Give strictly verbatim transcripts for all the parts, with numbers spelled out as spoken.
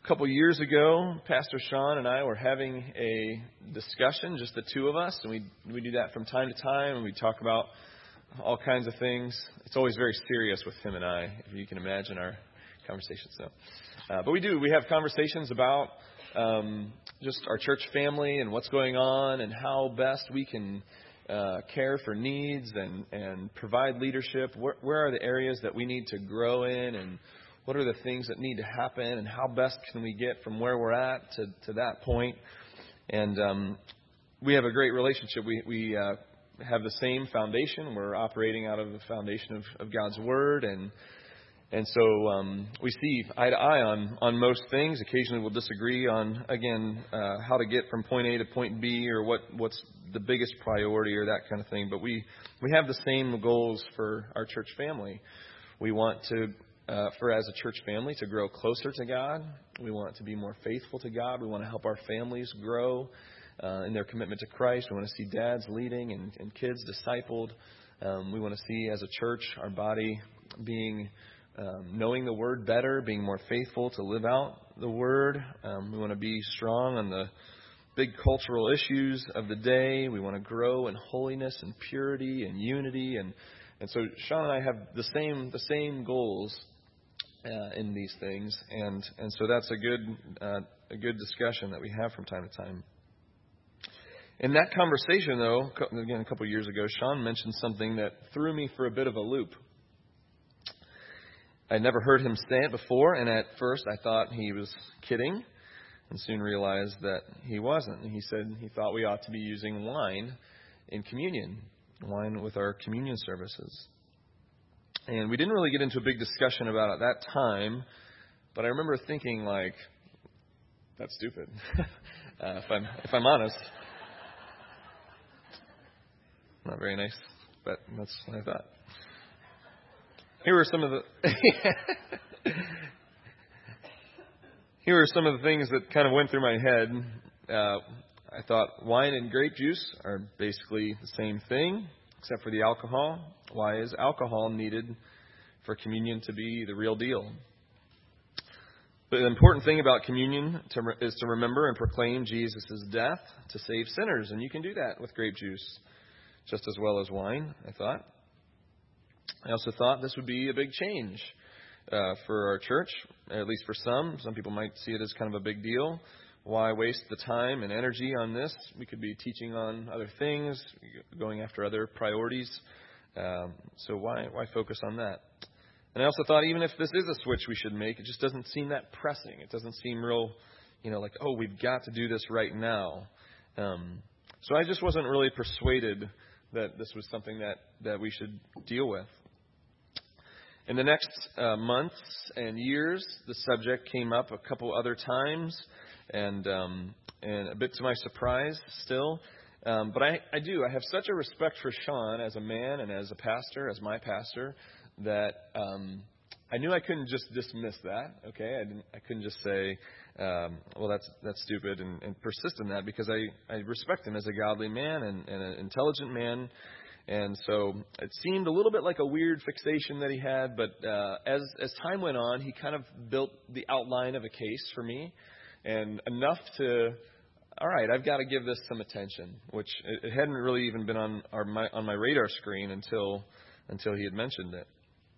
A couple years ago, Pastor Sean and I were having a discussion, just the two of us, and we we do that from time to time, and we talk about all kinds of things. It's always very serious with him and I, if you can imagine our conversations. So, uh, but we do. We have conversations about um, just our church family and what's going on and how best we can uh, care for needs and, and provide leadership. Where, where are the areas that we need to grow in, and what are the things that need to happen, and how best can we get from where we're at to, to that point? And um, we have a great relationship. We we uh, have the same foundation. We're operating out of the foundation of, of God's Word, and and so um, we see eye to eye on, on most things. Occasionally we'll disagree on, again, uh, how to get from point A to point B, or what, what's the biggest priority, or that kind of thing. But we, we have the same goals for our church family. We want to Uh, for as a church family to grow closer to God. We want to be more faithful to God. We want to help our families grow uh, in their commitment to Christ. We want to see dads leading and, and kids discipled. Um, we want to see as a church our body being um, knowing the Word better, being more faithful to live out the Word. Um, we want to be strong on the big cultural issues of the day. We want to grow in holiness and purity and unity. And and so Sean and I have the same the same goals Uh, in these things, and and so that's a good uh, a good discussion that we have from time to time. In that conversation, though, again a couple of years ago, Sean mentioned something that threw me for a bit of a loop. I'd never heard him say it before, and at first I thought he was kidding, and soon realized that he wasn't. He said he thought we ought to be using wine in communion, wine with our communion services. And we didn't really get into a big discussion about it at that time, but I remember thinking, like, that's stupid, uh, if I'm if I'm honest. Not very nice, but that's what I thought. Here were some of the here were some of the things that kind of went through my head. Uh, I thought wine and grape juice are basically the same thing, except for the alcohol. Why is alcohol needed for communion to be the real deal? But the important thing about communion to, is to remember and proclaim Jesus' death to save sinners. And you can do that with grape juice just as well as wine, I thought. I also thought this would be a big change uh, for our church, at least for some. Some people might see it as kind of a big deal. Why waste the time and energy on this? We could be teaching on other things, going after other priorities. Um, so why why focus on that? And I also thought, even if this is a switch we should make, it just doesn't seem that pressing. It doesn't seem real, you know, like, oh, we've got to do this right now. Um, so I just wasn't really persuaded that this was something that, that we should deal with. In the next uh, months and years, the subject came up a couple other times. And um, and a bit to my surprise still. Um, but I, I do. I have such a respect for Sean as a man and as a pastor, as my pastor, that um, I knew I couldn't just dismiss that. Okay, I didn't. I couldn't just say, um, well, that's that's stupid, and, and persist in that, because I, I respect him as a godly man and, and an intelligent man. And so it seemed a little bit like a weird fixation that he had. But uh, as as time went on, he kind of built the outline of a case for me. And enough to, all right, I've got to give this some attention, which it hadn't really even been on our my, on my radar screen until until he had mentioned it.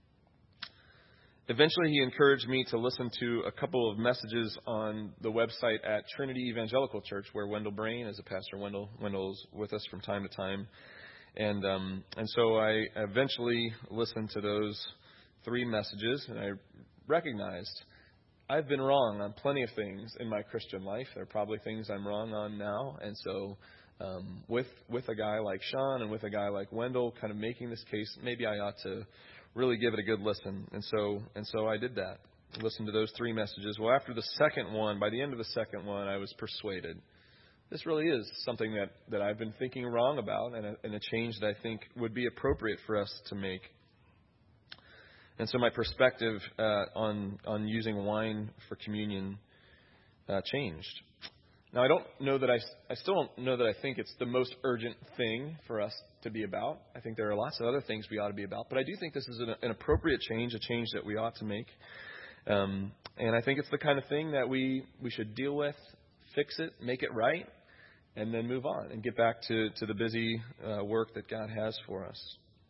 Eventually, he encouraged me to listen to a couple of messages on the website at Trinity Evangelical Church, where Wendell Brain is a pastor. Wendell Wendell's with us from time to time, and um, and so I eventually listened to those three messages, and I recognized I've been wrong on plenty of things in my Christian life. There are probably things I'm wrong on now. And so um, with with a guy like Sean and with a guy like Wendell kind of making this case, maybe I ought to really give it a good listen. And so and so I did that. I listened to those three messages. Well, after the second one, by the end of the second one, I was persuaded. This really is something that, that I've been thinking wrong about, and a, and a change that I think would be appropriate for us to make. And so my perspective uh, on on using wine for communion uh, changed. Now, I don't know that I, I still don't know that I think it's the most urgent thing for us to be about. I think there are lots of other things we ought to be about. But I do think this is an, an appropriate change, a change that we ought to make. Um, And I think it's the kind of thing that we, we should deal with, fix it, make it right, and then move on and get back to, to the busy uh, work that God has for us.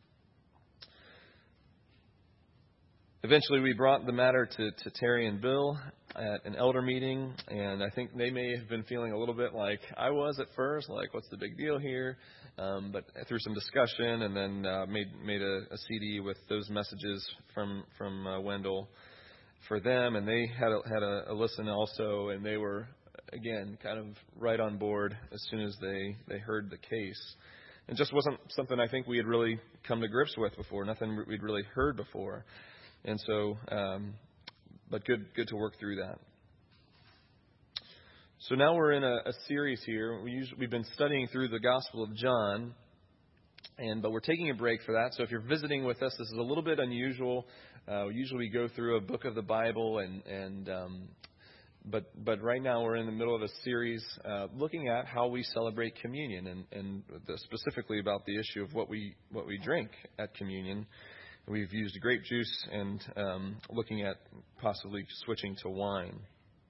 Eventually, we brought the matter to, to Terry and Bill at an elder meeting, and I think they may have been feeling a little bit like I was at first, like, what's the big deal here? Um, but through some discussion, and then uh, made made a, a C D with those messages from from uh, Wendell for them, and they had a, had a, a listen also, and they were again kind of right on board as soon as they they heard the case. It just wasn't something I think we had really come to grips with before, nothing we'd really heard before. And so, um, but good, good to work through that. So now we're in a, a series here. We usually, we've been studying through the Gospel of John, and but we're taking a break for that. So if you're visiting with us, this is a little bit unusual. Uh, usually we go through a book of the Bible, and and um, but but right now we're in the middle of a series uh, looking at how we celebrate communion, and and the, specifically about the issue of what we what we drink at communion. We've used grape juice and um, looking at possibly switching to wine.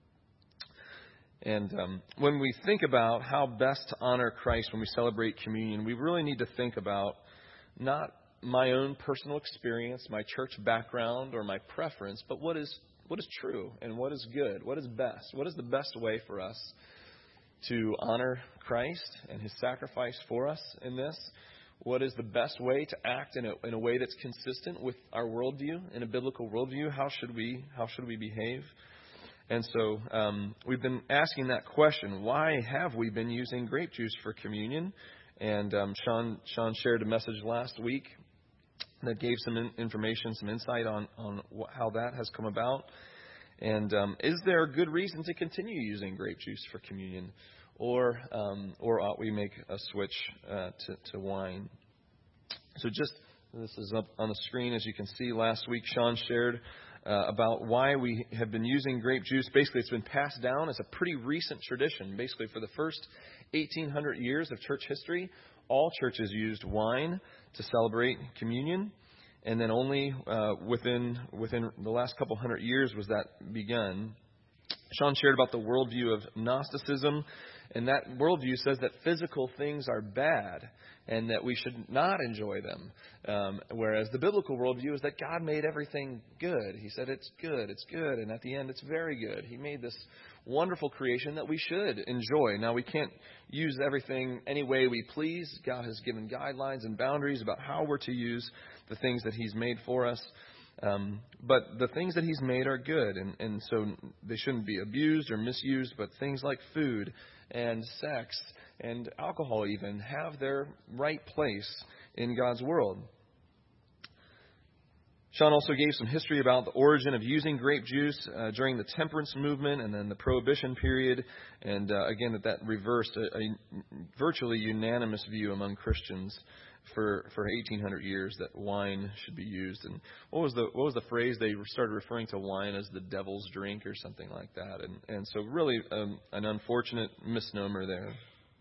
And um, when we think about how best to honor Christ when we celebrate communion, we really need to think about not my own personal experience, my church background, or my preference, but what is what is true and what is good, what is best, what is the best way for us to honor Christ and His sacrifice for us in this. What is the best way to act in a, in a way that's consistent with our worldview, in a biblical worldview? How should we how should we behave? And so um, we've been asking that question. Why have we been using grape juice for communion? And um, Sean Sean shared a message last week that gave some in, information, some insight on on wh- how that has come about. And um, is there a good reason to continue using grape juice for communion? Or um, or ought we make a switch uh, to, to wine? So just, this is up on the screen, as you can see. Last week, Sean shared uh, about why we have been using grape juice. Basically, it's been passed down as a pretty recent tradition. Basically, for the first eighteen hundred years of church history, all churches used wine to celebrate communion. And then only uh, within within the last couple hundred years was that begun. Sean shared about the worldview of Gnosticism. And that worldview says that physical things are bad and that we should not enjoy them. Um, whereas the biblical worldview is that God made everything good. He said it's good, it's good, and at the end it's very good. He made this wonderful creation that we should enjoy. Now, we can't use everything any way we please. God has given guidelines and boundaries about how we're to use the things that He's made for us. Um, but the things that He's made are good, and, and so they shouldn't be abused or misused, but things like food and sex and alcohol even have their right place in God's world. Sean also gave some history about the origin of using grape juice uh, during the temperance movement and then the Prohibition period, and uh, again that that reversed a, a virtually unanimous view among Christians for for eighteen hundred years that wine should be used. And what was the what was the phrase? They started referring to wine as the devil's drink or something like that. And and so really um, an unfortunate misnomer there.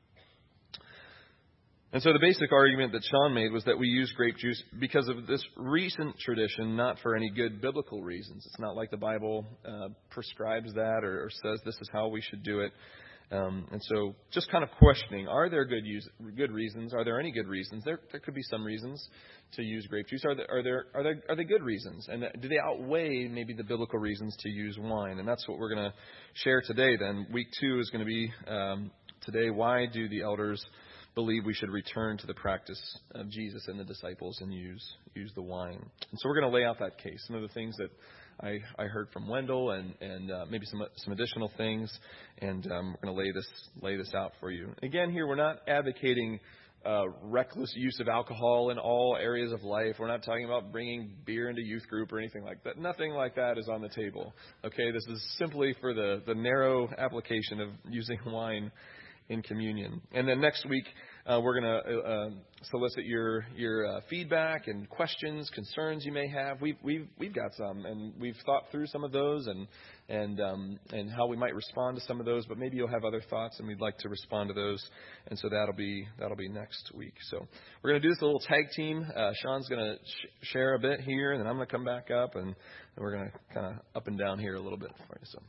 And so the basic argument that Sean made was that we use grape juice because of this recent tradition, not for any good biblical reasons. It's not like the Bible uh, prescribes that or, or says this is how we should do it. Um, and so just kind of questioning, are there good use, good reasons? Are there any good reasons? There there could be some reasons to use grape juice. Are there are there are there are they good reasons? And do they outweigh maybe the biblical reasons to use wine? And that's what we're going to share today then. Week two is going to be um, today, why do the elders believe we should return to the practice of Jesus and the disciples and use use the wine? And so we're going to lay out that case. Some of the things that I, I heard from Wendell and and uh, maybe some some additional things, and um, we're going to lay this lay this out for you. Again, here we're not advocating uh, reckless use of alcohol in all areas of life. We're not talking about bringing beer into youth group or anything like that. Nothing like that is on the table. Okay, this is simply for the the narrow application of using wine in communion. And then next week, Uh, we're going to uh, solicit your your uh, feedback and questions, concerns you may have. We've we've we've got some, and we've thought through some of those, and and um, and how we might respond to some of those. But maybe you'll have other thoughts, and we'd like to respond to those. And so that'll be that'll be next week. So we're going to do this a little tag team. Uh, Sean's going to sh- share a bit here, and then I'm going to come back up, and, and we're going to kind of up and down here a little bit for you. So.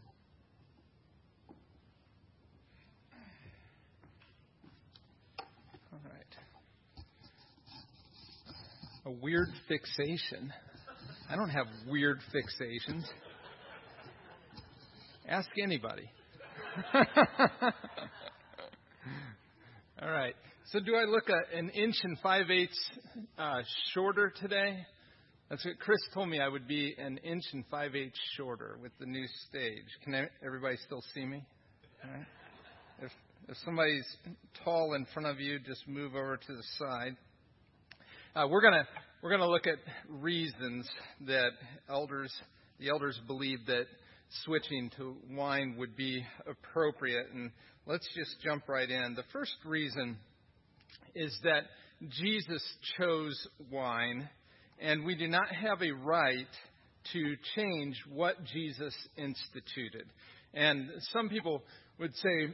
A weird fixation. I don't have weird fixations. Ask anybody. All right. So do I look a, an inch and five-eighths uh, shorter today? That's what Chris told me I would be an inch and five-eighths shorter with the new stage. Can everybody still see me? All right. If, if somebody's tall in front of you, just move over to the side. Uh, we're gonna we're gonna look at reasons that elders the elders believe that switching to wine would be appropriate, and let's just jump right in. The first reason is that Jesus chose wine, and we do not have a right to change what Jesus instituted. And some people would say,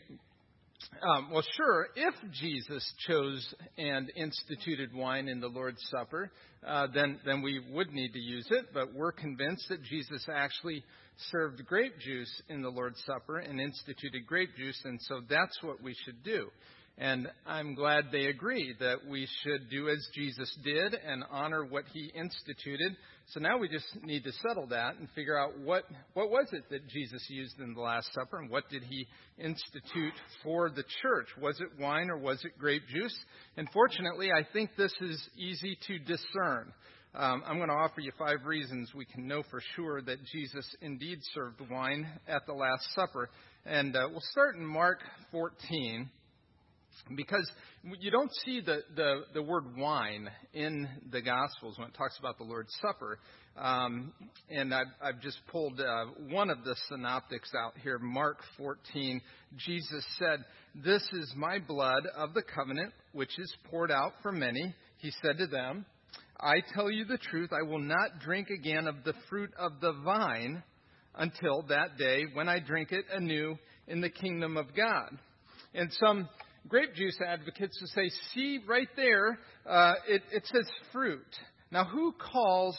Um, well, sure, if Jesus chose and instituted wine in the Lord's Supper, uh, then, then we would need to use it. But we're convinced that Jesus actually served grape juice in the Lord's Supper and instituted grape juice, and so that's what we should do. And I'm glad they agree that we should do as Jesus did and honor what he instituted. So now we just need to settle that and figure out what, what was it that Jesus used in the Last Supper, and what did he institute for the church? Was it wine or was it grape juice? And fortunately, I think this is easy to discern. Um, I'm going to offer you five reasons we can know for sure that Jesus indeed served wine at the Last Supper. And uh, we'll start in Mark fourteen. Because you don't see the, the, the word wine in the Gospels when it talks about the Lord's Supper. Um, and I've, I've just pulled uh, one of the synoptics out here, Mark fourteen. Jesus said, "This is my blood of the covenant, which is poured out for many." He said to them, "I tell you the truth, I will not drink again of the fruit of the vine until that day when I drink it anew in the kingdom of God." And some grape juice advocates will say, see right there, uh, it, it says fruit. Now, who calls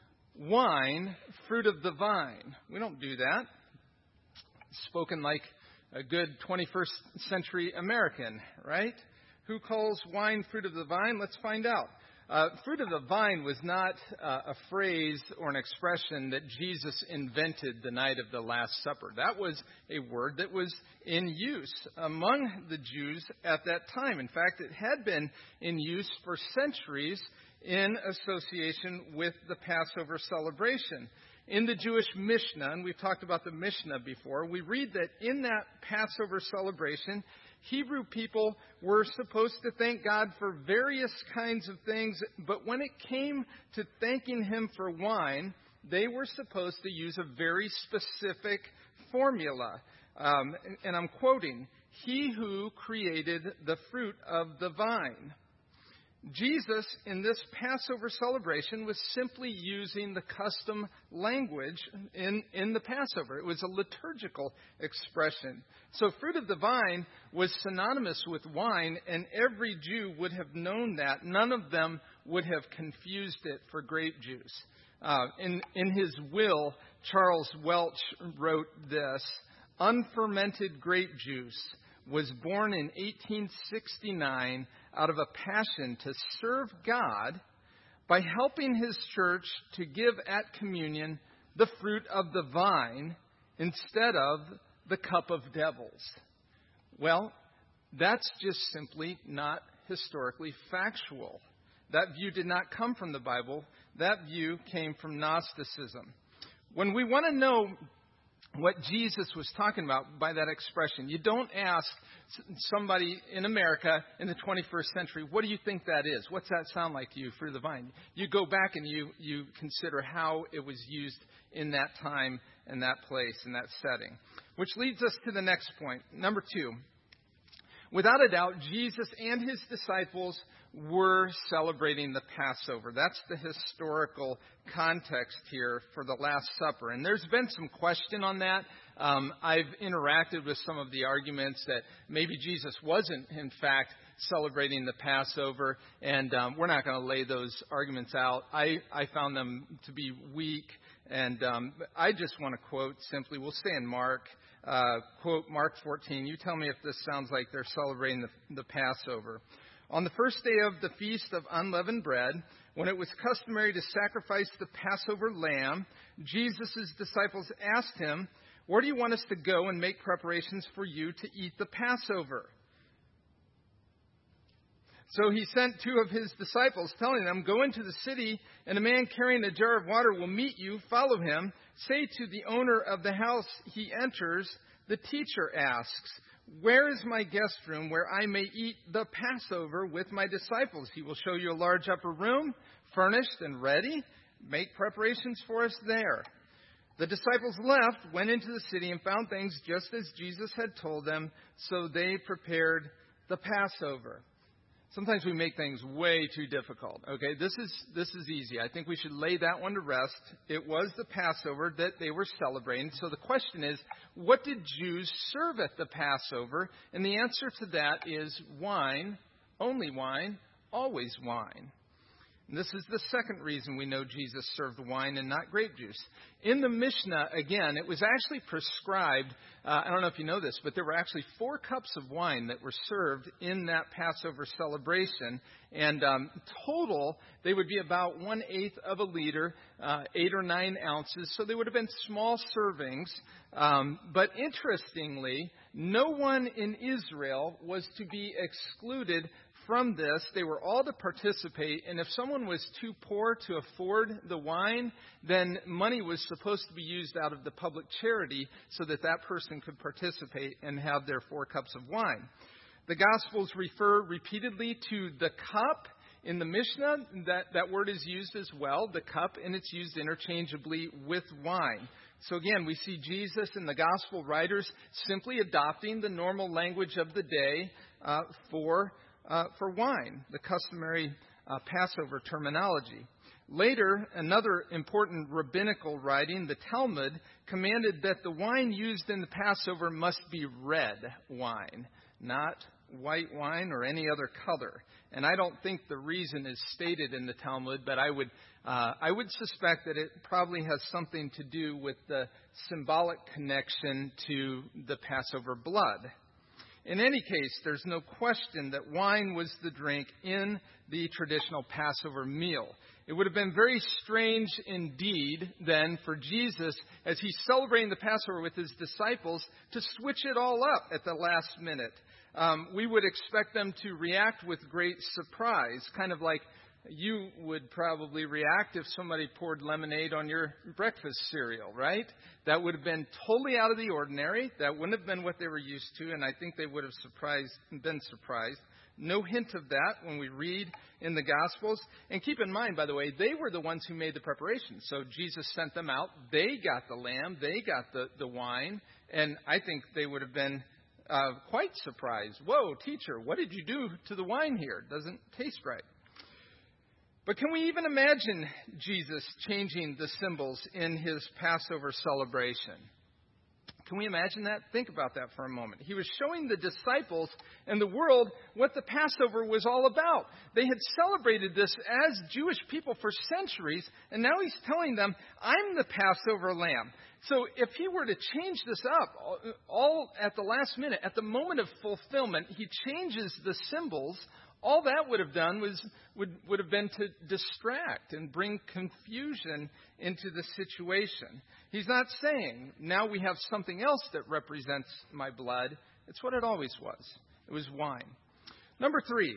wine fruit of the vine? We don't do that. Spoken like a good twenty-first century American, right? Who calls wine fruit of the vine? Let's find out. Uh, fruit of the vine was not uh, a phrase or an expression that Jesus invented the night of the Last Supper. That was a word that was in use among the Jews at that time. In fact, it had been in use for centuries in association with the Passover celebration. In the Jewish Mishnah, and we've talked about the Mishnah before, we read that in that Passover celebration, Hebrew people were supposed to thank God for various kinds of things, but when it came to thanking him for wine, they were supposed to use a very specific formula. Um, and, and I'm quoting, "He who created the fruit of the vine." Jesus, in this Passover celebration, was simply using the custom language in, in the Passover. It was a liturgical expression. So fruit of the vine was synonymous with wine, and every Jew would have known that. None of them would have confused it for grape juice. Uh, in, in his will, Charles Welch wrote this: "Unfermented grape juice was born in eighteen sixty-nine out of a passion to serve God by helping his church to give at communion the fruit of the vine instead of the cup of devils." Well, that's just simply not historically factual. That view did not come from the Bible. That view came from Gnosticism. When we want to know what Jesus was talking about by that expression, you don't ask somebody in America in the twenty-first century, what do you think that is? What's that sound like to you, fruit of the vine? You go back and you, you consider how it was used in that time and that place and that setting. Which leads us to the next point. Number two, without a doubt, Jesus and his disciples were celebrating the Passover. That's the historical context here for the Last Supper. And there's been some question on that. Um, I've interacted with some of the arguments that maybe Jesus wasn't, in fact, celebrating the Passover, and um, we're not going to lay those arguments out. I, I found them to be weak, and um, I just want to quote simply, we'll stay in Mark, uh, quote Mark fourteen. You tell me if this sounds like they're celebrating the, the Passover. On the first day of the Feast of Unleavened Bread, when it was customary to sacrifice the Passover lamb, Jesus' disciples asked him, "Where do you want us to go and make preparations for you to eat the Passover?" So he sent two of his disciples, telling them, "Go into the city, and a man carrying a jar of water will meet you. Follow him. Say to the owner of the house he enters, 'The teacher asks, where is my guest room where I may eat the Passover with my disciples?' He will show you a large upper room, furnished and ready. Make preparations for us there." The disciples left, went into the city, and found things just as Jesus had told them, so they prepared the Passover. Sometimes we make things way too difficult. Okay, this is this is easy. I think we should lay that one to rest. It was the Passover that they were celebrating. So the question is, what did Jews serve at the Passover? And the answer to that is wine, only wine, always wine. And this is the second reason we know Jesus served wine and not grape juice. In the Mishnah, again, it was actually prescribed, uh, I don't know if you know this, but there were actually four cups of wine that were served in that Passover celebration. And um, total, they would be about one-eighth of a liter, uh, eight or nine ounces. So they would have been small servings. Um, but interestingly, no one in Israel was to be excluded from this. They were all to participate, and if someone was too poor to afford the wine, then money was supposed to be used out of the public charity so that that person could participate and have their four cups of wine. The Gospels refer repeatedly to the cup. In the Mishnah, that, that word is used as well, the cup, and it's used interchangeably with wine. So again, we see Jesus and the Gospel writers simply adopting the normal language of the day uh, for Uh, for wine, the customary uh, Passover terminology. Later, another important rabbinical writing, the Talmud, commanded that the wine used in the Passover must be red wine, not white wine or any other color. And I don't think the reason is stated in the Talmud, but I would uh, I would suspect that it probably has something to do with the symbolic connection to the Passover blood. In any case, there's no question that wine was the drink in the traditional Passover meal. It would have been very strange indeed then for Jesus, as he's celebrating the Passover with his disciples, to switch it all up at the last minute. Um, we would expect them to react with great surprise, kind of like you would probably react if somebody poured lemonade on your breakfast cereal, right? That would have been totally out of the ordinary. That wouldn't have been what they were used to, and I think they would have surprised, been surprised. No hint of that when we read in the Gospels. And keep in mind, by the way, they were the ones who made the preparations. So Jesus sent them out. They got the lamb. They got the, the wine. And I think they would have been uh, quite surprised. Whoa, teacher, what did you do to the wine here? It doesn't taste right. But can we even imagine Jesus changing the symbols in his Passover celebration? Can we imagine that? Think about that for a moment. He was showing the disciples and the world what the Passover was all about. They had celebrated this as Jewish people for centuries, and now he's telling them, I'm the Passover lamb. So if he were to change this up all at the last minute, at the moment of fulfillment, he changes the symbols. All that would have done was would, would have been to distract and bring confusion into the situation. He's not saying, now we have something else that represents my blood. It's what it always was. It was wine. Number three,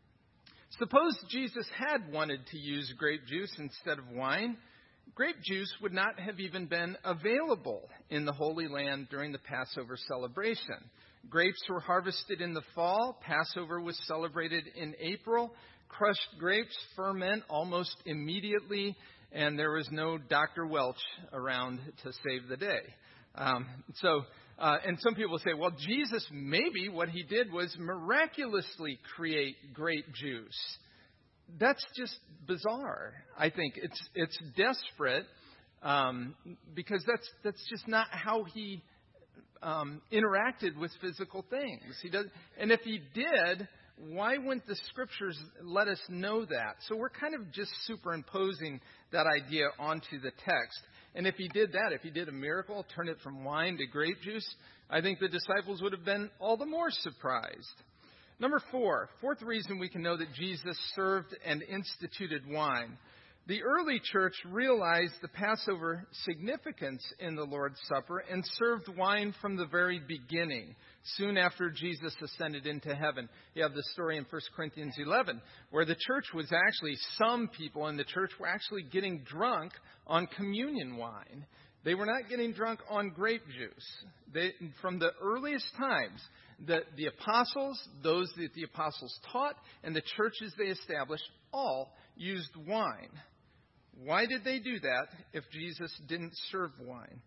suppose Jesus had wanted to use grape juice instead of wine. Grape juice would not have even been available in the Holy Land during the Passover celebration. Grapes were harvested in the fall. Passover was celebrated in April. Crushed grapes ferment almost immediately, and there was no Doctor Welch around to save the day. Um, so Uh, and some people say, well, Jesus, maybe what he did was miraculously create grape juice. That's just bizarre. I think it's it's desperate um, because that's that's just not how he um, interacted with physical things. He does, and if he did, why wouldn't the scriptures let us know that? So we're kind of just superimposing that idea onto the text. And if he did that, if he did a miracle, turn it from wine to grape juice, I think the disciples would have been all the more surprised. Number four, fourth reason we can know that Jesus served and instituted wine. The early church realized the Passover significance in the Lord's Supper and served wine from the very beginning, soon after Jesus ascended into heaven. You have the story in First Corinthians eleven, where the church was actually, some people in the church were actually getting drunk on communion wine. They were not getting drunk on grape juice. They, from the earliest times, the, the apostles, those that the apostles taught, and the churches they established all used wine. Why did they do that if Jesus didn't serve wine?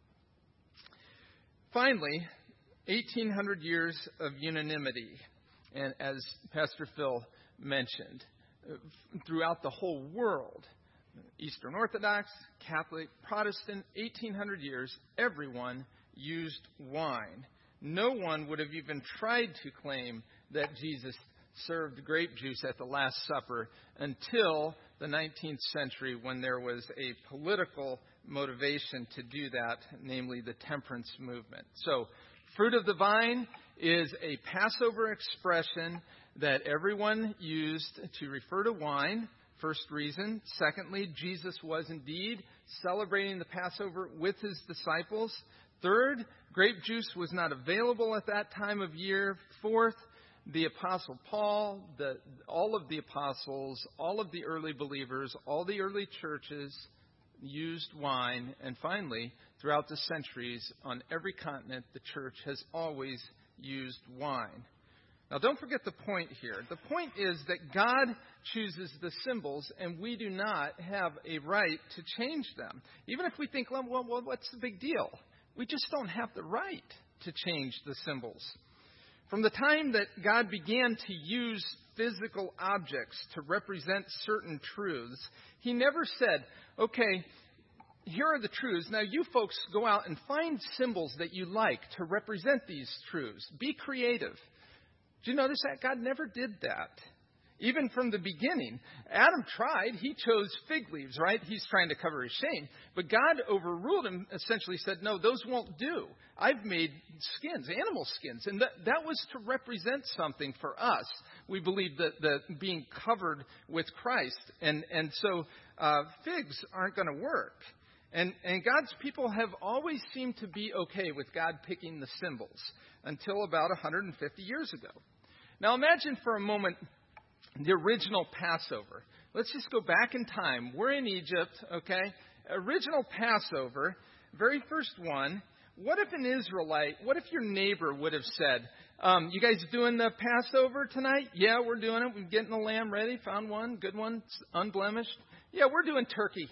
Finally, eighteen hundred years of unanimity. And as Pastor Phil mentioned, throughout the whole world, Eastern Orthodox, Catholic, Protestant, eighteen hundred years, everyone used wine. No one would have even tried to claim that Jesus served grape juice at the Last Supper until the nineteenth century, when there was a political motivation to do that, namely the temperance movement. So, fruit of the vine is a Passover expression that everyone used to refer to wine. First reason. Secondly, Jesus was indeed celebrating the Passover with his disciples. Third, grape juice was not available at that time of year. Fourth, the Apostle Paul, the, all of the apostles, all of the early believers, all the early churches used wine. And finally, throughout the centuries, on every continent, the church has always used wine. Now, don't forget the point here. The point is that God chooses the symbols, and we do not have a right to change them. Even if we think, well, well what's the big deal? We just don't have the right to change the symbols. From the time that God began to use physical objects to represent certain truths, he never said, okay, here are the truths. Now you folks go out and find symbols that you like to represent these truths. Be creative. Do you notice that? God never did that. Even from the beginning, Adam tried. He chose fig leaves, right? He's trying to cover his shame. But God overruled him, essentially said, no, those won't do. I've made skins, animal skins. And that, that was to represent something for us. We believe that the being covered with Christ. And, and so uh, figs aren't going to work. And, and God's people have always seemed to be okay with God picking the symbols until about one hundred fifty years ago. Now imagine for a moment the original Passover. Let's just go back in time. We're in Egypt, okay? Original Passover, very first one. What if an Israelite, what if your neighbor would have said, um, you guys doing the Passover tonight? Yeah, we're doing it. We're getting the lamb ready. Found one, good one, unblemished. Yeah, we're doing turkey.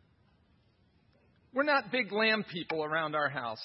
We're not big lamb people around our house.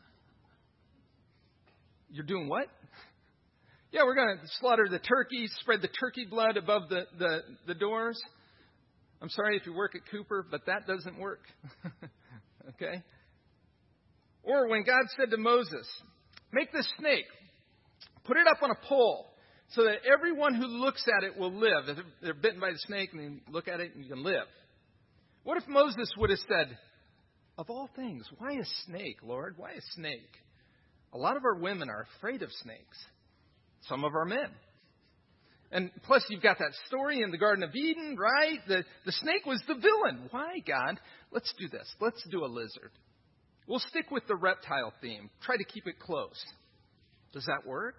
You're doing what? Yeah, we're going to slaughter the turkey, spread the turkey blood above the, the, the doors. I'm sorry if you work at Cooper, but that doesn't work. Okay? Or when God said to Moses, make this snake, put it up on a pole so that everyone who looks at it will live. If they're bitten by the snake and they look at it and you can live. What if Moses would have said, of all things, why a snake, Lord? Why a snake? A lot of our women are afraid of snakes. Some of our men. And plus you've got that story in the Garden of Eden, right? The, the snake was the villain. Why, God? Let's do this. Let's do a lizard. We'll stick with the reptile theme. Try to keep it close. Does that work?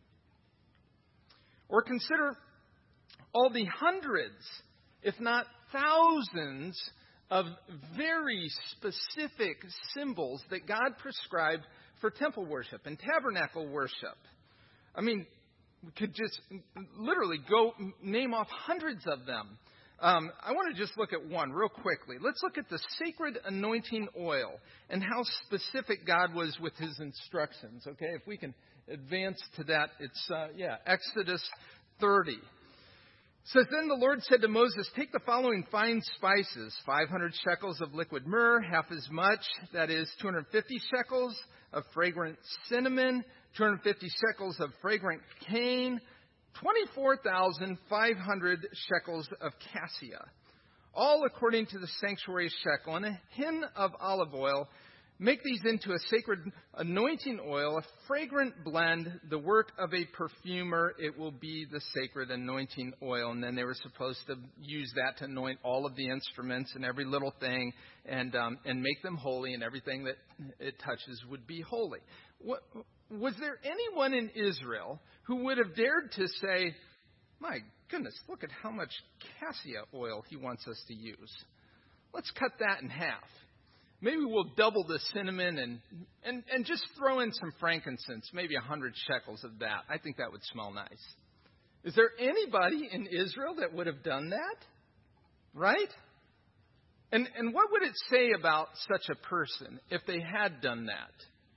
Or consider all the hundreds, if not thousands, of very specific symbols that God prescribed for temple worship and tabernacle worship. I mean, we could just literally go name off hundreds of them. Um, I want to just look at one real quickly. Let's look at the sacred anointing oil and how specific God was with his instructions. Okay, if we can advance to that, it's, uh, yeah, Exodus thirty. It says, then the Lord said to Moses, take the following fine spices, five hundred shekels of liquid myrrh, half as much, that is two hundred fifty shekels of fragrant cinnamon, two hundred fifty shekels of fragrant cane, twenty-four thousand five hundred shekels of cassia, all according to the sanctuary shekel, and a hin of olive oil. Make these into a sacred anointing oil, a fragrant blend, the work of a perfumer. It will be the sacred anointing oil. And then they were supposed to use that to anoint all of the instruments and every little thing, and um, and make them holy, and everything that it touches would be holy. What, was there anyone in Israel who would have dared to say, my goodness, look at how much cassia oil he wants us to use. Let's cut that in half. Maybe we'll double the cinnamon and, and, and just throw in some frankincense, maybe a hundred shekels of that. I think that would smell nice. Is there anybody in Israel that would have done that? Right? And, and what would it say about such a person if they had done that?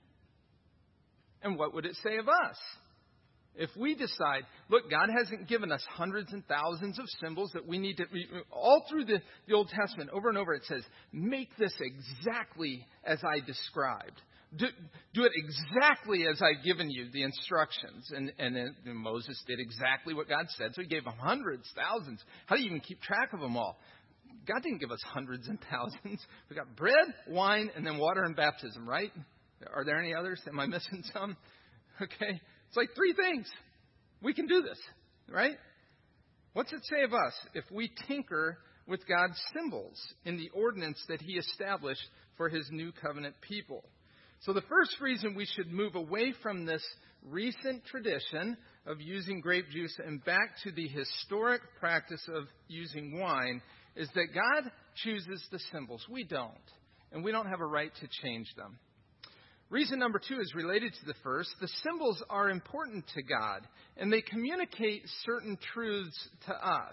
And what would it say of us? If we decide, look, God hasn't given us hundreds and thousands of symbols that we need to, all through the, the Old Testament, over and over it says, make this exactly as I described. Do, do it exactly as I've given you the instructions. And, and then Moses did exactly what God said. So he gave them hundreds, thousands. How do you even keep track of them all? God didn't give us hundreds and thousands. We got bread, wine, and then water and baptism, right? Are there any others? Am I missing some? Okay. It's like three things. We can do this, right? What's it say of us if we tinker with God's symbols in the ordinance that he established for his new covenant people? So the first reason we should move away from this recent tradition of using grape juice and back to the historic practice of using wine is that God chooses the symbols. We don't. And we don't have a right to change them. Reason number two is related to the first. The symbols are important to God, and they communicate certain truths to us.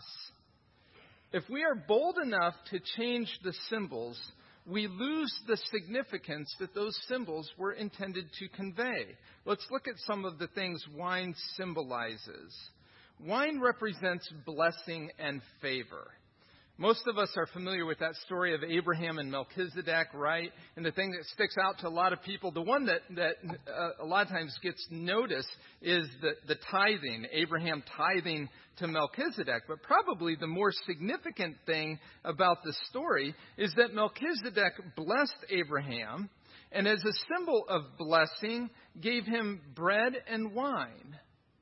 If we are bold enough to change the symbols, we lose the significance that those symbols were intended to convey. Let's look at some of the things wine symbolizes. Wine represents blessing and favor. Most of us are familiar with that story of Abraham and Melchizedek, right? And the thing that sticks out to a lot of people, the one that, that uh, a lot of times gets noticed is the, the tithing, Abraham tithing to Melchizedek. But probably the more significant thing about the story is that Melchizedek blessed Abraham, and as a symbol of blessing, gave him bread and wine.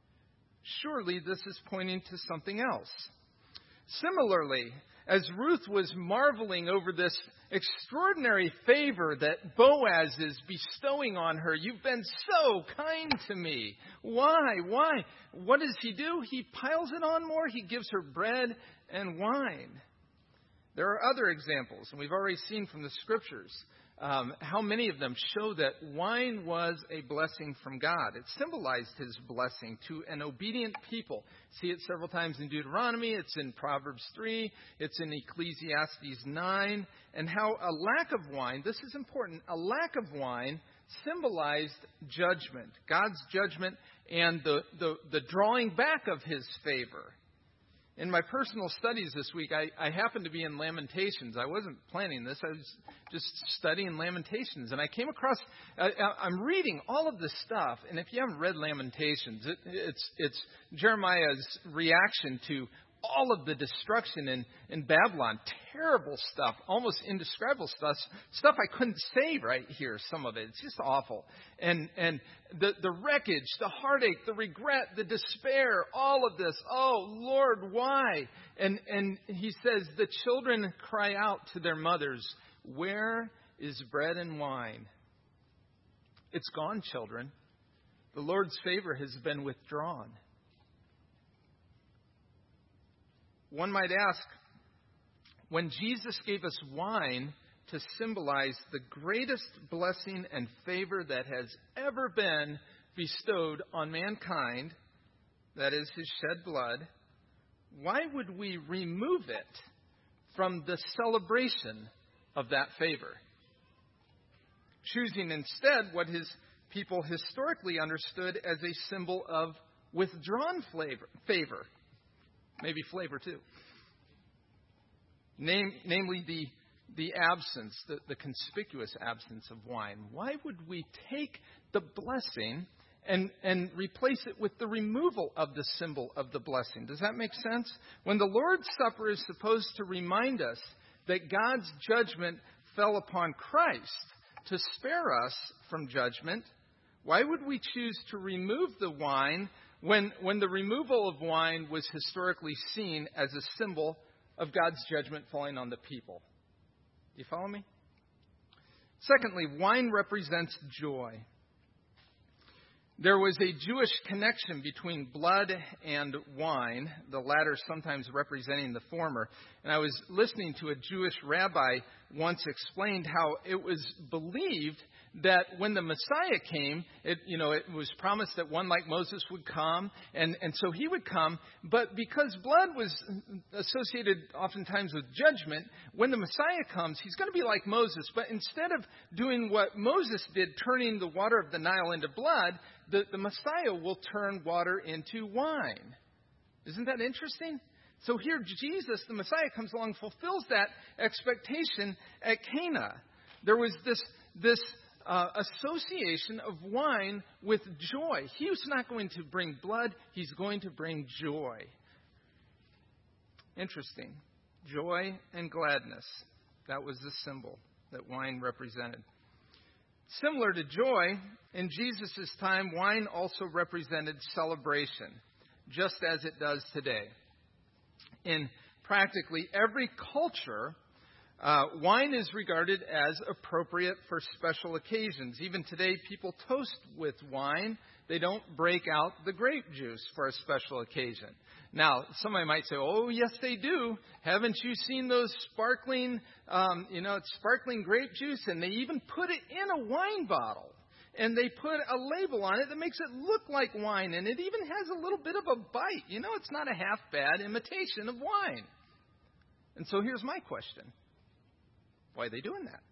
Surely this is pointing to something else. Similarly, as Ruth was marveling over this extraordinary favor that Boaz is bestowing on her, you've been so kind to me. Why? Why? What does he do? He piles it on more. He gives her bread and wine. There are other examples, and we've already seen from the scriptures um, how many of them show that wine was a blessing from God. It symbolized his blessing to an obedient people. See it several times in Deuteronomy. It's in Proverbs three. It's in Ecclesiastes nine. And how a lack of wine, this is important, a lack of wine symbolized judgment, God's judgment, and the, the, the drawing back of his favor. In my personal studies this week, I, I happened to be in Lamentations. I wasn't planning this. I was just studying Lamentations. And I came across, I, I'm reading all of this stuff. And if you haven't read Lamentations, it, it's, it's Jeremiah's reaction to all of the destruction in, in Babylon. Terrible stuff, almost indescribable stuff. Stuff I couldn't say right here, some of it. It's just awful. And and the, the wreckage, the heartache, the regret, the despair, all of this. Oh, Lord, why? And, and he says, the children cry out to their mothers, where is bread and wine? It's gone, children. The Lord's favor has been withdrawn. One might ask, when Jesus gave us wine to symbolize the greatest blessing and favor that has ever been bestowed on mankind, that is his shed blood, why would we remove it from the celebration of that favor, choosing instead what his people historically understood as a symbol of withdrawn flavor, favor, maybe flavor too. Name, namely the, the absence, the, the conspicuous absence of wine. Why would we take the blessing and, and replace it with the removal of the symbol of the blessing? Does that make sense? When the Lord's Supper is supposed to remind us that God's judgment fell upon Christ to spare us from judgment, why would we choose to remove the wine when, when the removal of wine was historically seen as a symbol of God's judgment falling on the people? Do you follow me? Secondly, wine represents joy. There was a Jewish connection between blood and wine, the latter sometimes representing the former. And I was listening to a Jewish rabbi once explained how it was believed that when the Messiah came, it, you know, it was promised that one like Moses would come, and, and so he would come. But because blood was associated oftentimes with judgment, when the Messiah comes, he's going to be like Moses. But instead of doing what Moses did, turning the water of the Nile into blood, the, the Messiah will turn water into wine. Isn't that interesting? So here Jesus, the Messiah, comes along, fulfills that expectation at Cana. There was this this uh, association of wine with joy. He was not going to bring blood. He's going to bring joy. Interesting. Joy and gladness. That was the symbol that wine represented. Similar to joy, in Jesus' time, wine also represented celebration, just as it does today. In practically every culture, uh, wine is regarded as appropriate for special occasions. Even today, people toast with wine. They don't break out the grape juice for a special occasion. Now, somebody might say, oh, yes, they do. Haven't you seen those sparkling, um, you know, it's sparkling grape juice? And they even put it in a wine bottle. And they put a label on it that makes it look like wine. And it even has a little bit of a bite. You know, it's not a half-bad imitation of wine. And so here's my question. Why are they doing that?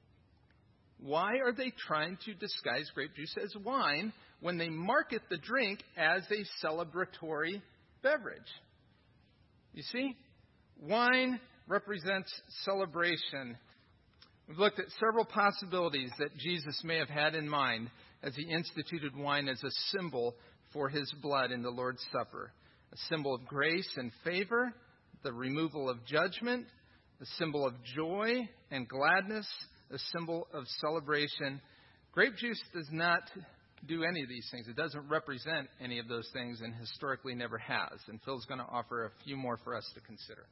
Why are they trying to disguise grape juice as wine when they market the drink as a celebratory beverage? You see, wine represents celebration. We've looked at several possibilities that Jesus may have had in mind as he instituted wine as a symbol for his blood in the Lord's Supper. A symbol of grace and favor, the removal of judgment, a symbol of joy and gladness, a symbol of celebration. Grape juice does not do any of these things. It doesn't represent any of those things and historically never has. And Phil's going to offer a few more for us to consider.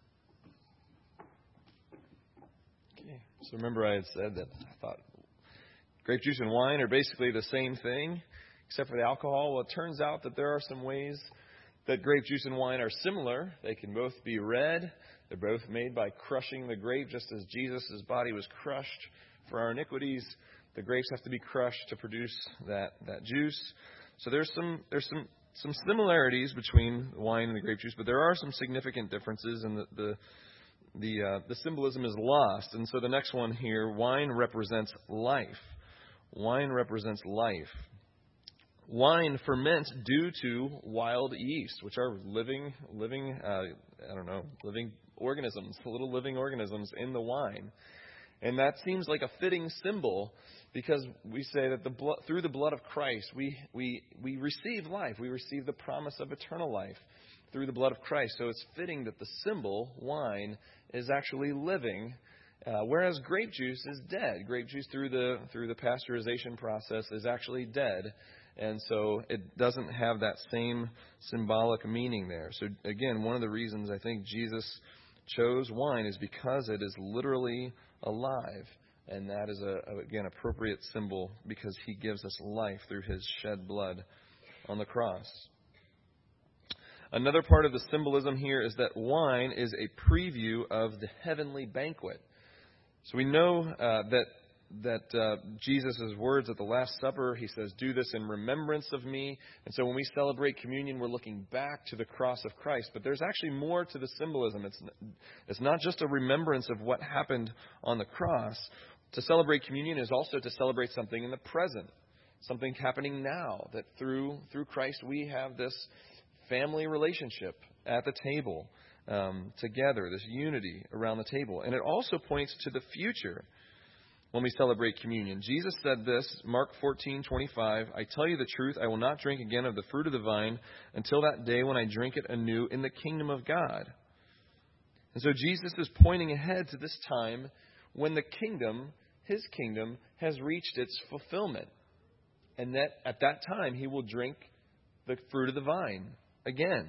Okay. So remember I had said that I thought grape juice and wine are basically the same thing, except for the alcohol. Well, it turns out that there are some ways that grape juice and wine are similar. They can both be red. They're both made by crushing the grape, just as Jesus' body was crushed for our iniquities. The grapes have to be crushed to produce that, that juice. So there's some there's some some similarities between the wine and the grape juice, but there are some significant differences, and the the the, uh, the symbolism is lost. And so the next one here, wine represents life. Wine represents life. Wine ferments due to wild yeast, which are living living uh, I don't know living organisms, little living organisms in the wine. And that seems like a fitting symbol, because we say that the blood, through the blood of Christ, we, we, we receive life. We receive the promise of eternal life through the blood of Christ. So it's fitting that the symbol, wine, is actually living, uh, whereas grape juice is dead. Grape juice through the through the pasteurization process is actually dead. And so it doesn't have that same symbolic meaning there. So again, one of the reasons I think Jesus chose wine is because it is literally alive. And that is, a, again, appropriate symbol because he gives us life through his shed blood on the cross. Another part of the symbolism here is that wine is a preview of the heavenly banquet. So we know uh, that that uh, Jesus' words at the Last Supper, he says, "Do this in remembrance of me." And so when we celebrate communion, we're looking back to the cross of Christ. But there's actually more to the symbolism. It's, it's not just a remembrance of what happened on the cross. To celebrate communion is also to celebrate something in the present, something happening now, that through through Christ we have this family relationship at the table um, together, this unity around the table. And it also points to the future when we celebrate communion. Jesus said this, Mark fourteen twenty-five, "I tell you the truth, I will not drink again of the fruit of the vine until that day when I drink it anew in the kingdom of God." And so Jesus is pointing ahead to this time when the kingdom, his kingdom, has reached its fulfillment. And that at that time he will drink the fruit of the vine again.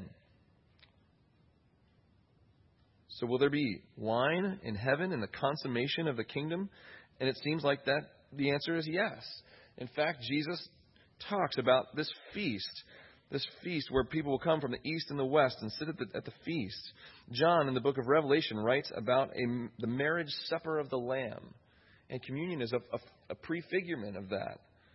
So will there be wine in heaven in the consummation of the kingdom? And it seems like that the answer is yes. In fact, Jesus talks about this feast, this feast where people will come from the east and the west and sit at the, at the feast. John, in the book of Revelation, writes about a, the marriage supper of the Lamb. And communion is a, a, a prefigurement of that.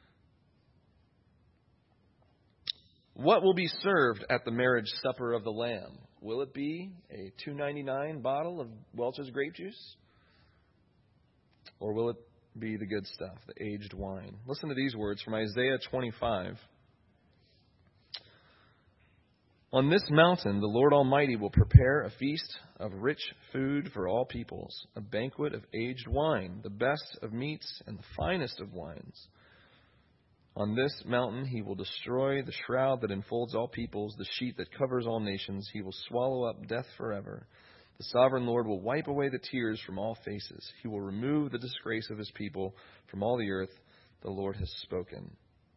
What will be served at the marriage supper of the Lamb? Will it be a two ninety-nine bottle of Welch's grape juice? Or will it be the good stuff, the aged wine? Listen to these words from Isaiah twenty-five. "On this mountain the Lord Almighty will prepare a feast of rich food for all peoples, a banquet of aged wine, the best of meats and the finest of wines. On this mountain he will destroy the shroud that enfolds all peoples, the sheet that covers all nations. He will swallow up death forever. The sovereign Lord will wipe away the tears from all faces. He will remove the disgrace of his people from all the earth. The Lord has spoken."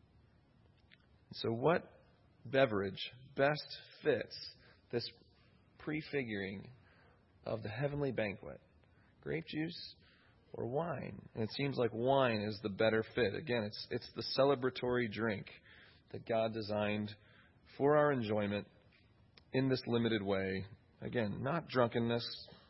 So what beverage best fits this prefiguring of the heavenly banquet? Grape juice or wine? And it seems like wine is the better fit. Again, it's it's the celebratory drink that God designed for our enjoyment in this limited way. Again, not drunkenness,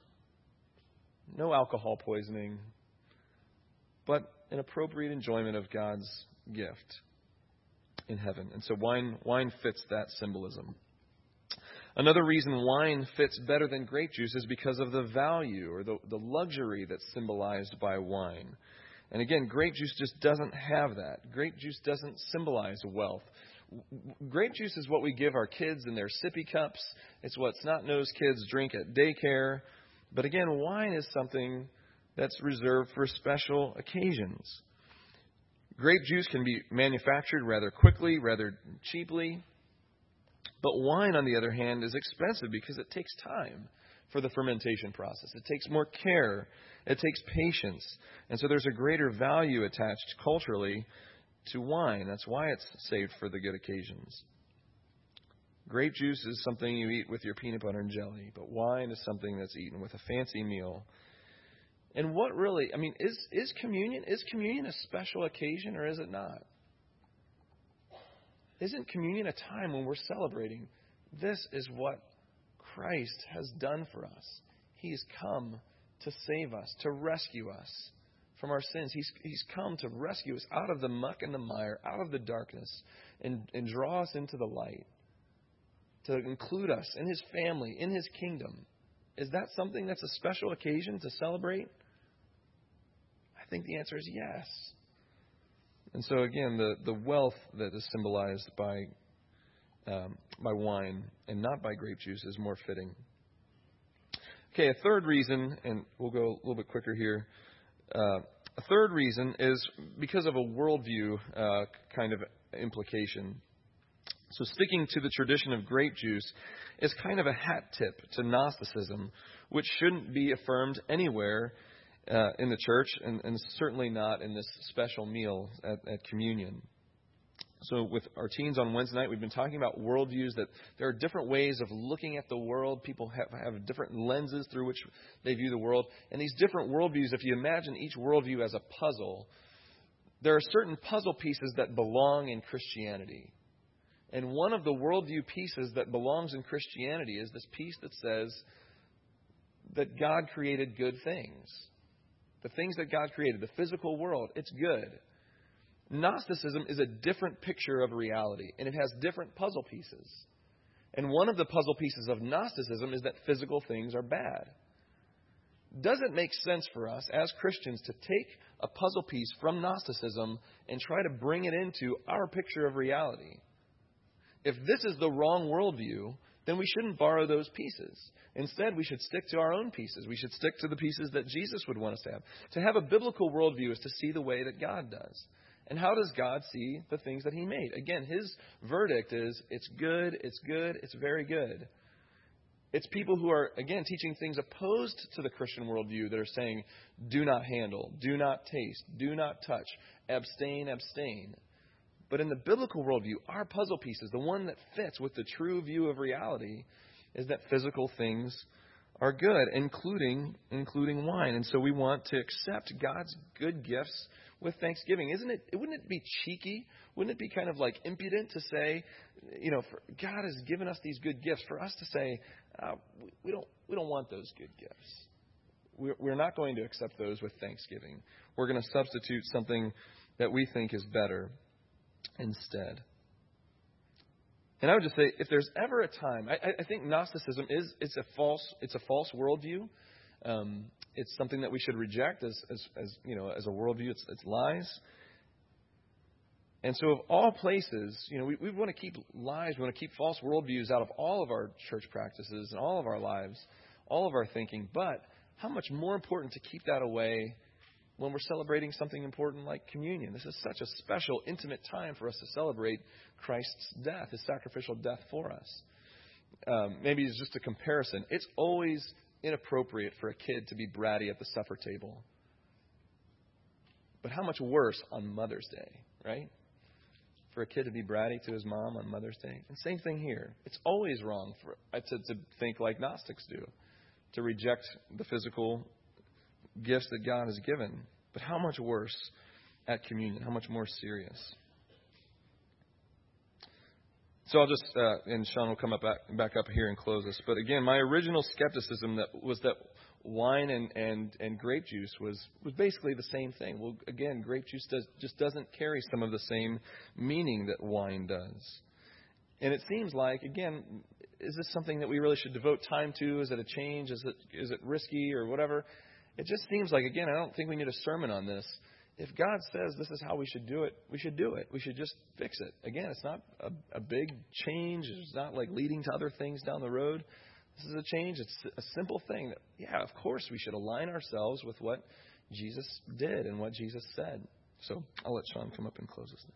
no alcohol poisoning, but an appropriate enjoyment of God's gift in heaven. And so wine wine fits that symbolism. Another reason wine fits better than grape juice is because of the value or the, the luxury that's symbolized by wine. And again, grape juice just doesn't have that. Grape juice doesn't symbolize wealth. Grape juice is what we give our kids in their sippy cups. It's what snot-nosed kids drink at daycare. But again, wine is something that's reserved for special occasions. Grape juice can be manufactured rather quickly, rather cheaply. But wine, on the other hand, is expensive because it takes time for the fermentation process. It takes more care. It takes patience. And so there's a greater value attached culturally to wine. That's why it's saved for the good occasions. Grape juice is something you eat with your peanut butter and jelly, but wine is something that's eaten with a fancy meal. And what really, I mean, is, is communion, is communion a special occasion or is it not? Isn't communion a time when we're celebrating? This is what Christ has done for us. He's come to save us, to rescue us from our sins. He's, he's come to rescue us out of the muck and the mire, out of the darkness, and, and draw us into the light, to include us in His family, in His kingdom. Is that something that's a special occasion to celebrate? I think the answer is yes. And so again, the, the wealth that is symbolized by um, by wine and not by grape juice is more fitting. Okay, a third reason, and we'll go a little bit quicker here. Uh, a third reason is because of a worldview uh, kind of implication. So sticking to the tradition of grape juice is kind of a hat tip to Gnosticism, which shouldn't be affirmed anywhere Uh, in the church, and, and certainly not in this special meal at, at communion. So with our teens on Wednesday night, we've been talking about worldviews, that there are different ways of looking at the world. People have, have different lenses through which they view the world. And these different worldviews, if you imagine each worldview as a puzzle, there are certain puzzle pieces that belong in Christianity. And one of the worldview pieces that belongs in Christianity is this piece that says that God created good things. the things that God created, the physical world, it's good. Gnosticism is a different picture of reality, and it has different puzzle pieces. And one of the puzzle pieces of Gnosticism is that physical things are bad. Does it make sense for us as Christians to take a puzzle piece from Gnosticism and try to bring it into our picture of reality? If this is the wrong worldview, then we shouldn't borrow those pieces. Instead, we should stick to our own pieces. We should stick to the pieces that Jesus would want us to have. To have a biblical worldview is to see the way that God does. And how does God see the things that He made? Again, His verdict is, it's good, it's good, it's very good. It's people who are, again, teaching things opposed to the Christian worldview that are saying, do not handle, do not taste, do not touch, abstain, abstain. But in the biblical worldview, our puzzle pieces, the one that fits with the true view of reality, is that physical things are good, including including wine. And so we want to accept God's good gifts with thanksgiving. Isn't it? Wouldn't it be cheeky? Wouldn't it be kind of like impudent to say, you know, for, God has given us these good gifts, for us to say, uh, we, we don't we don't want those good gifts. We're, we're not going to accept those with thanksgiving. We're going to substitute something that we think is better instead. And I would just say, if there's ever a time, I, I think Gnosticism is it's a false it's a false worldview. Um, it's something that we should reject as as, as you know as a worldview. It's, it's lies. And so, of all places, you know, we, we want to keep lies. We want to keep false worldviews out of all of our church practices and all of our lives, all of our thinking. But how much more important to keep that away when we're celebrating something important like communion. This is such a special, intimate time for us to celebrate Christ's death, His sacrificial death for us. Um, maybe it's just a comparison. It's always inappropriate for a kid to be bratty at the supper table. But how much worse on Mother's Day, right? For a kid to be bratty to his mom on Mother's Day. And same thing here. It's always wrong for to, to think like Gnostics do, to reject the physical gifts that God has given. But how much worse at communion? How much more serious? So I'll just, uh, and Sean will come up back, back up here and close this. But again, my original skepticism that was that wine and, and, and grape juice was, was basically the same thing. Well, again, grape juice does, just doesn't carry some of the same meaning that wine does. And it seems like, again, is this something that we really should devote time to? Is it a change? Is it is it risky or whatever? It just seems like, again, I don't think we need a sermon on this. If God says this is how we should do it, we should do it. We should just fix it. Again, it's not a, a big change. It's not like leading to other things down the road. This is a change. It's a simple thing that, yeah, of course we should align ourselves with what Jesus did and what Jesus said. So I'll let Sean come up and close this thing.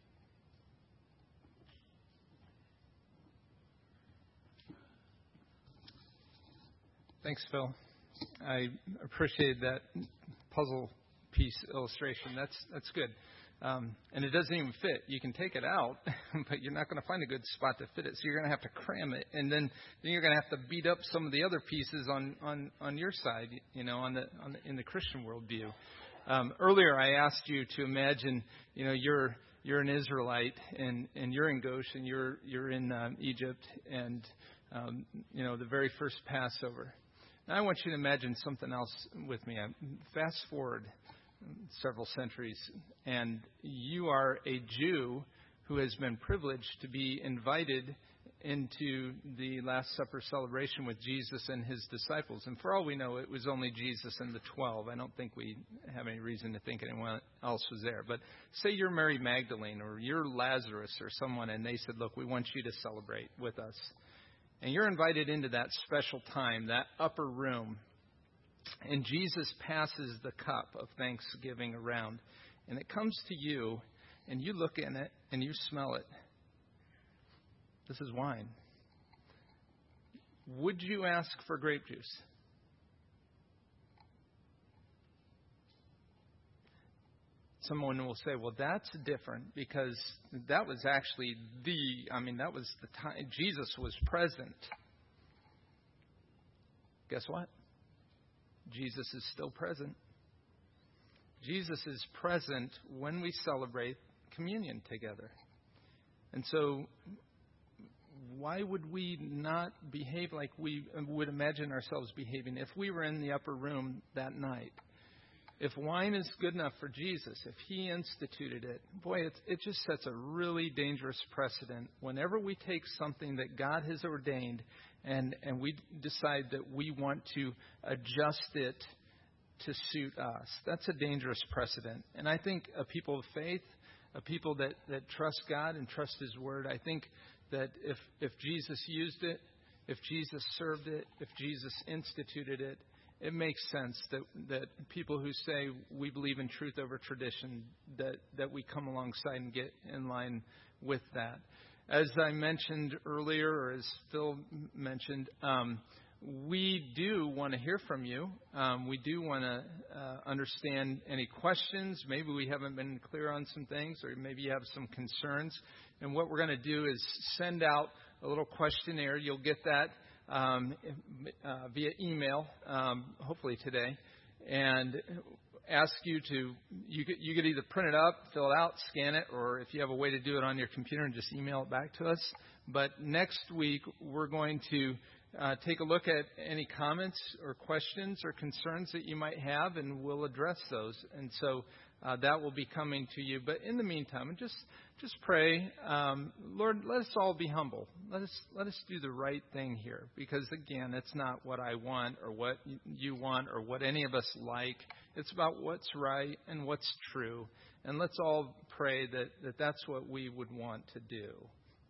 Thanks, Phil. I appreciate that puzzle piece illustration. That's that's good. Um, and it doesn't even fit. You can take it out, but you're not going to find a good spot to fit it. So you're going to have to cram it, and then, then you're going to have to beat up some of the other pieces on, on, on your side, you know, on the, on the in the Christian worldview. Um, earlier, I asked you to imagine, you know, you're you're an Israelite, and, and you're in Goshen, you're you're in um, Egypt, and um, you know the very first Passover. Now I want you to imagine something else with me. Fast forward several centuries, and you are a Jew who has been privileged to be invited into the Last Supper celebration with Jesus and His disciples. And for all we know, it was only Jesus and the twelve. I don't think we have any reason to think anyone else was there. But say you're Mary Magdalene or you're Lazarus or someone, and they said, look, we want you to celebrate with us. And you're invited into that special time, that upper room. And Jesus passes the cup of thanksgiving around. And it comes to you, and you look in it, and you smell it. This is wine. Would you ask for grape juice? Someone will say, well, that's different because that was actually the, I mean, that was the time Jesus was present. Guess what? Jesus is still present. Jesus is present when we celebrate communion together. And so why would we not behave like we would imagine ourselves behaving if we were in the upper room that night? if wine is good enough for Jesus, if he instituted it, boy, it, it just sets a really dangerous precedent. Whenever we take something that God has ordained and, and we decide that we want to adjust it to suit us, that's a dangerous precedent. And I think a people of faith, a people that, that trust God and trust his word, I think that if, if Jesus used it, if Jesus served it, if Jesus instituted it, it makes sense that, that people who say we believe in truth over tradition, that, that we come alongside and get in line with that. As I mentioned earlier, or as Phil mentioned, um, we do want to hear from you. Um, we do want to uh, understand any questions. Maybe we haven't been clear on some things, or maybe you have some concerns. And what we're going to do is send out a little questionnaire. You'll get that um, uh, via email, um, hopefully today, and ask you to, you could, you could either print it up, fill it out, scan it, or if you have a way to do it on your computer and just email it back to us. But next week, we're going to uh, take a look at any comments or questions or concerns that you might have, and we'll address those. And so uh, that will be coming to you. But in the meantime, just just pray, um, Lord, let us all be humble. Let us let us do the right thing here, because again, it's not what I want or what you want or what any of us like. It's about what's right and what's true. And let's all pray that, that that's what we would want to do.